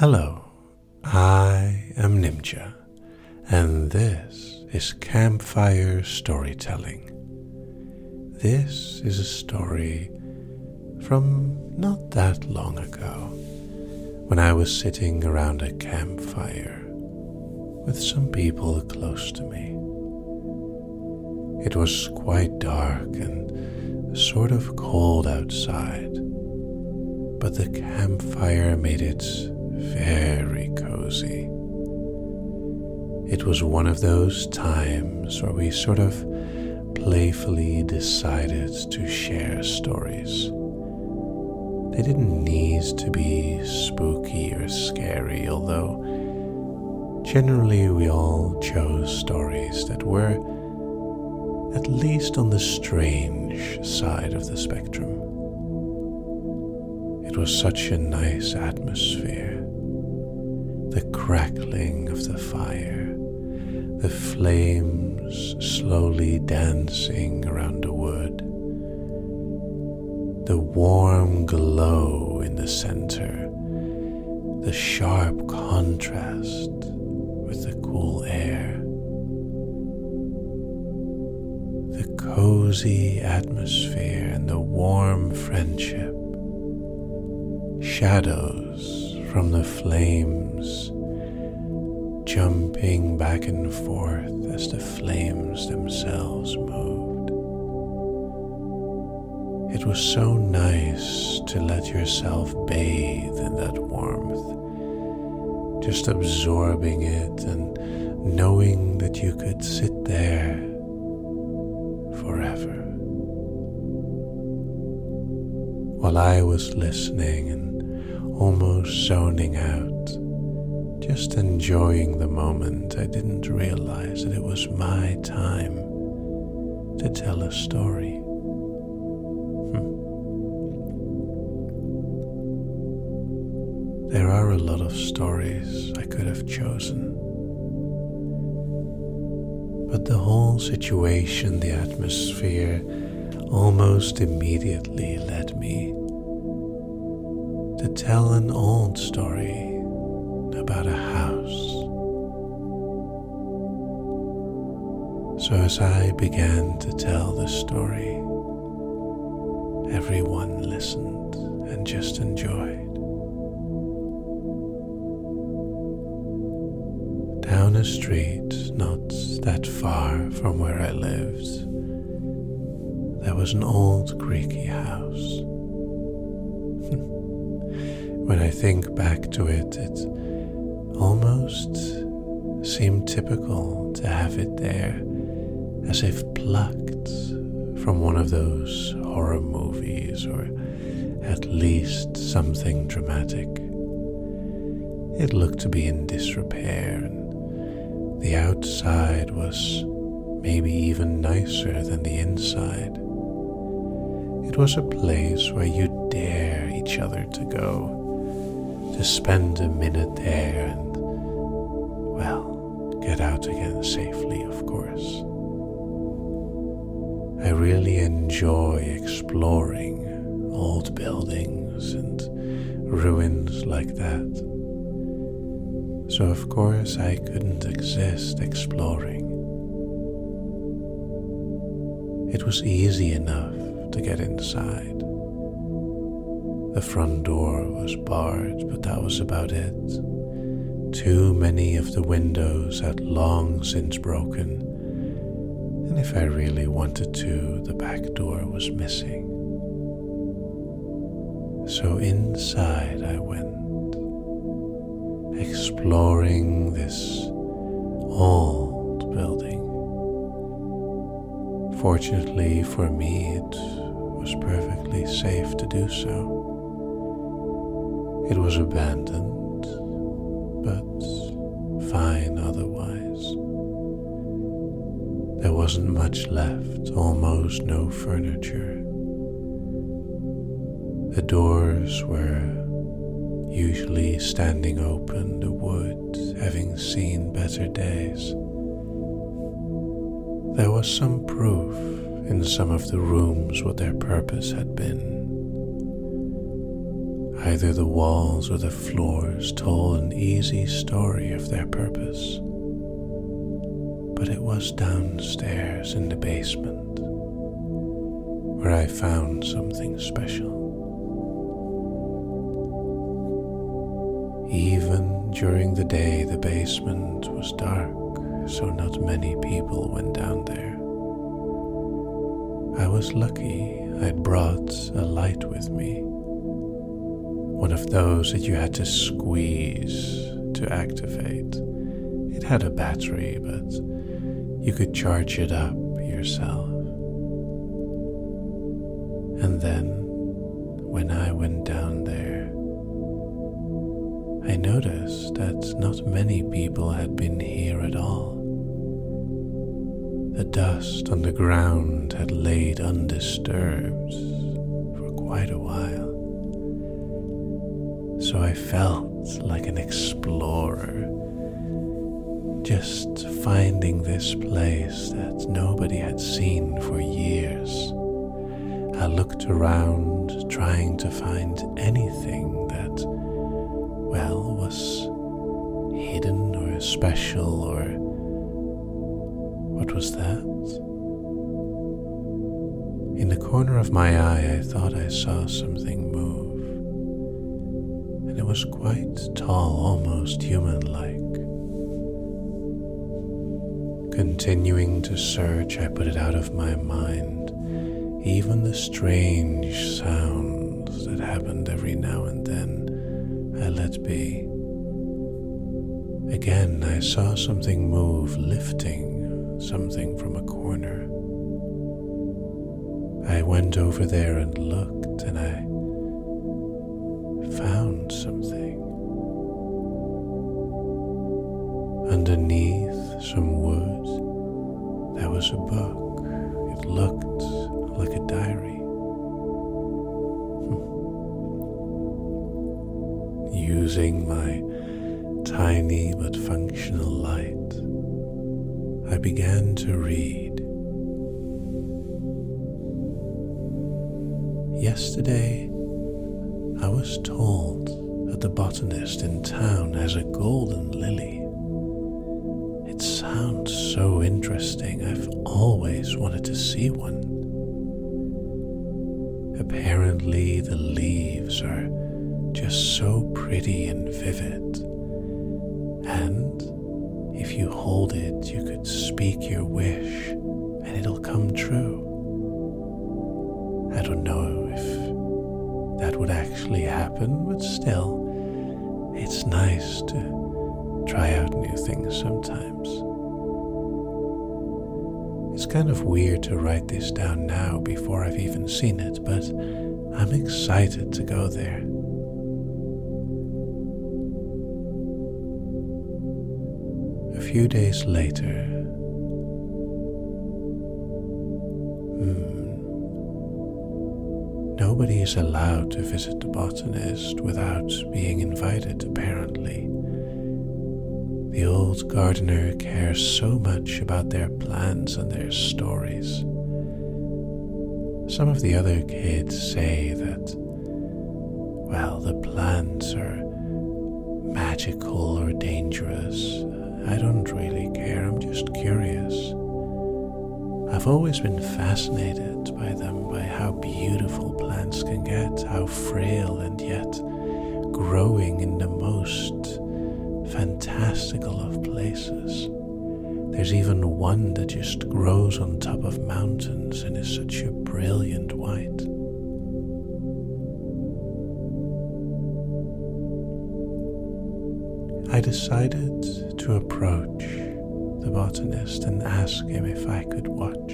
Hello, I am Nimja, and this is Campfire Storytelling. This is a story from not that long ago, when I was sitting around a campfire with some people close to me. It was quite dark and sort of cold outside, but the campfire made it very cozy. It was one of those times where we sort of playfully decided to share stories. They didn't need to be spooky or scary, although generally we all chose stories that were at least on the strange side of the spectrum. It was such a nice atmosphere. The crackling of the fire, the flames slowly dancing around the wood, the warm glow in the center, the sharp contrast with the cool air, the cozy atmosphere and the warm friendship, shadows from the flames jumping back and forth as the flames themselves moved. It was so nice to let yourself bathe in that warmth, just absorbing it and knowing that you could sit there forever. While I was listening and almost zoning out, just enjoying the moment, I didn't realize that it was my time to tell a story. There are a lot of stories I could have chosen, but the whole situation, the atmosphere, almost immediately led me to tell an old story about a house. So as I began to tell the story, everyone listened and just enjoyed. Down a street not that far from where I lived, there was an old creaky house. When I think back to it, it almost seemed typical to have it there, as if plucked from one of those horror movies, or at least something dramatic. It looked to be in disrepair, and the outside was maybe even nicer than the inside. It was a place where you dare each other to go, to spend a minute there and, well, get out again safely, of course. I really enjoy exploring old buildings and ruins like that. So of course I couldn't exist exploring. It was easy enough to get inside. The front door was barred, but that was about it. Too many of the windows had long since broken, and if I really wanted to, the back door was missing. So inside I went, exploring this old building. Fortunately for me, it was perfectly safe to do so. It was abandoned, but fine otherwise. There wasn't much left, almost no furniture. The doors were usually standing open, the wood having seen better days. There was some proof in some of the rooms what their purpose had been. Either the walls or the floors told an easy story of their purpose. But it was downstairs in the basement where I found something special. Even during the day, the basement was dark, so not many people went down there. I was lucky I'd brought a light with me, one of those that you had to squeeze to activate. It had a battery, but you could charge it up yourself. And then, when I went down there, I noticed that not many people had been here at all. The dust on the ground had laid undisturbed for quite a while. So I felt like an explorer, just finding this place that nobody had seen for years. I looked around, trying to find anything that, well, was hidden or special, or what was that? In the corner of my eye, I thought I saw something move, and it was quite tall, almost human-like. Continuing to search, I put it out of my mind, even the strange sounds that happened every now and then. I let be. Again, I saw something move, lifting something from a corner. I went over there and looked, and I found something. Underneath some wood, there was a book. It looked like a diary. Using my tiny but functional light, I began to read. Yesterday, I was told that the botanist in town has a golden lily. It sounds so interesting. I've always wanted to see one. Apparently, the leaves are just so pretty and vivid, and if you hold it, you could speak your wish and it'll come true. I don't know if that would actually happen, but still, it's nice to try out new things sometimes. It's kind of weird to write this down now before I've even seen it, but I'm excited to go there. A few days later, nobody is allowed to visit the botanist without being invited, apparently. The old gardener cares so much about their plants and their stories. Some of the other kids say that, well, the plants are magical or dangerous. I don't really care, I'm just curious. I've always been fascinated by them, by how beautiful plants can get, how frail and yet growing in the most fantastical of places. There's even one that just grows on top of mountains and is such a brilliant white. I decided to approach the botanist and ask him if I could watch.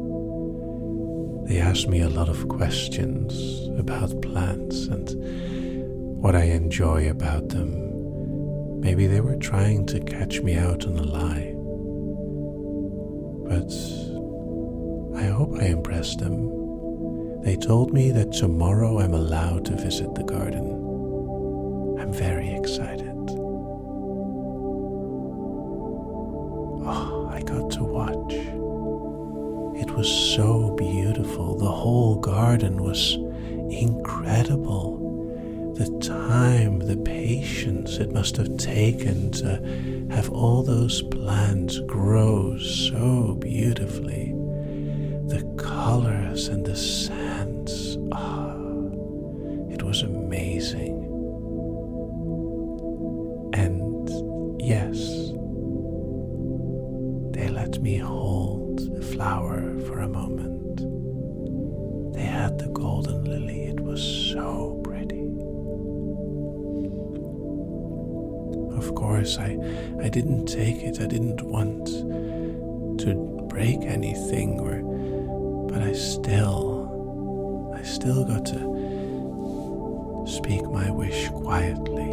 They asked me a lot of questions about plants and what I enjoy about them. Maybe they were trying to catch me out on a lie. But I hope I impressed them. They told me that tomorrow I'm allowed to visit the garden. I'm very excited. Oh, I got to watch. It was so beautiful. The whole garden was incredible. The the patience it must have taken to have all those plants grow so beautifully. The colors and the scents, it was amazing. And yes, they let me hold the flower for a moment. They had the golden lily. It was so pretty. Of course, I didn't take it. I didn't want to break anything, but I still got to speak my wish quietly.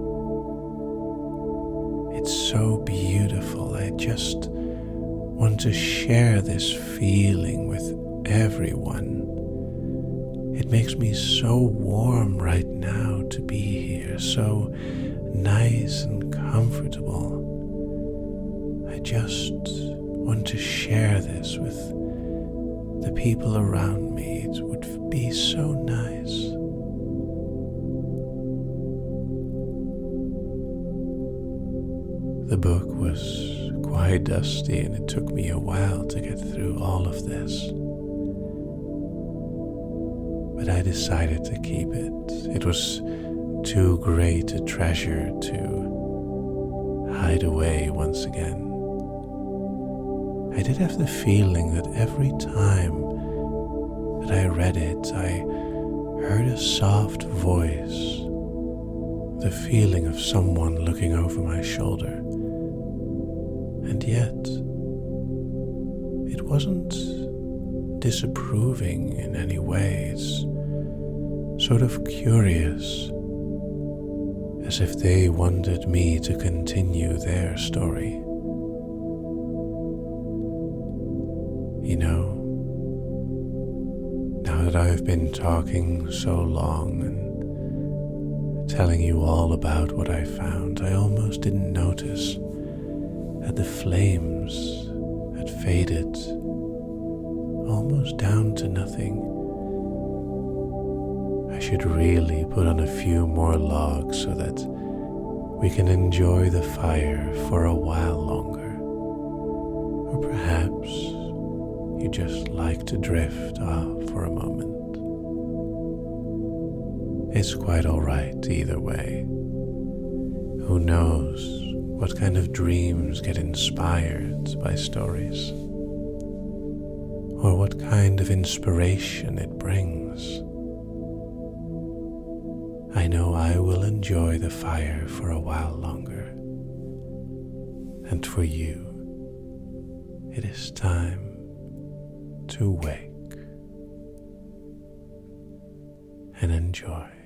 It's so beautiful. I just want to share this feeling with everyone. It makes me so warm right now to be here, so nice and comfortable. I just want to share this with the people around me. It would be so nice. The book was quite dusty, and it took me a while to get through all of this. But I decided to keep it. It was too great a treasure to hide away once again. I did have the feeling that every time that I read it, I heard a soft voice, the feeling of someone looking over my shoulder. And yet, it wasn't disapproving in any way. It's sort of curious, as if they wanted me to continue their story. You know, now that I've been talking so long and telling you all about what I found, I almost didn't notice that the flames had faded almost down to nothing. I should really put on a few more logs so that we can enjoy the fire for a while longer. Or perhaps you just like to drift off for a moment. It's quite all right either way. Who knows what kind of dreams get inspired by stories, or what kind of inspiration it brings. I know I will enjoy the fire for a while longer, and for you, it is time to wake and enjoy.